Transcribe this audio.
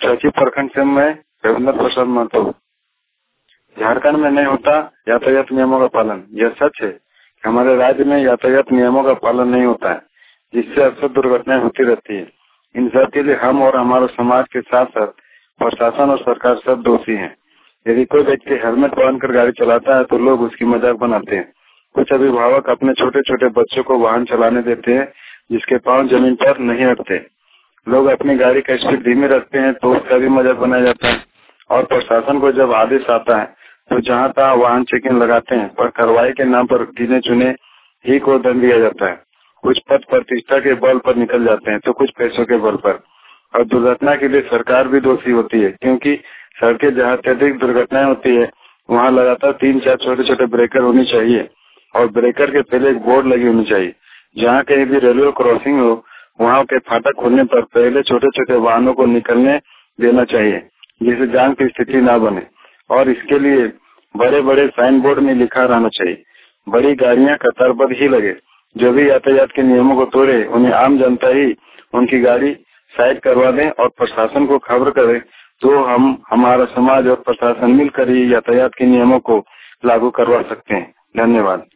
चौकी प्रखंड से मैं रविंद्र प्रसाद महतो। झारखंड में नहीं होता यातायात नियमों का पालन। यह सच है कि हमारे राज्य में यातायात नियमों का पालन नहीं होता है, जिससे अक्सर दुर्घटनाएं होती रहती है। इन सब के लिए हम और हमारे समाज के साथ साथ प्रशासन और सरकार सब दोषी हैं। यदि कोई व्यक्ति हेलमेट पहनकर गाड़ी चलाता है तो लोग उसकी मजाक बनाते हैं। कुछ अभिभावक अपने छोटे छोटे बच्चों को वाहन चलाने देते हैं जिसके पांव जमीन पर नहीं रखते। लोग अपनी गाड़ी का स्पीड धीमे रखते हैं तो उसका भी मजाक बनाया जाता है। और प्रशासन को जब आदेश आता है तो जहां तहां वाहन चेकिंग लगाते हैं, पर कार्रवाई के नाम पर गिने चुने ही को दंड दिया जाता है। कुछ पद प्रतिष्ठा के बल पर निकल जाते हैं तो कुछ पैसों के बल पर। और दुर्घटना के लिए सरकार भी दोषी होती है, क्योंकि सड़कें जहाँ अत्यधिक दुर्घटनाएं होती है वहाँ लगातार 3-4 छोटे छोटे ब्रेकर होनी चाहिए और ब्रेकर के पहले एक बोर्ड लगी होनी चाहिए। जहाँ कहीं भी रेलवे क्रॉसिंग हो वहाँ के फाटक खोलने पर पहले छोटे छोटे वाहनों को निकलने देना चाहिए, जिससे जान की स्थिति न बने। और इसके लिए बड़े बड़े साइन बोर्ड में लिखा रहना चाहिए, बड़ी गाड़ियां कतारबद्ध ही लगे। जो भी यातायात के नियमों को तोड़े उन्हें आम जनता ही उनकी गाड़ी साइड करवा दें और प्रशासन को खबर करें, तो हम हमारा समाज और प्रशासन मिलकर ही यातायात के नियमों को लागू करवा सकते हैं। धन्यवाद।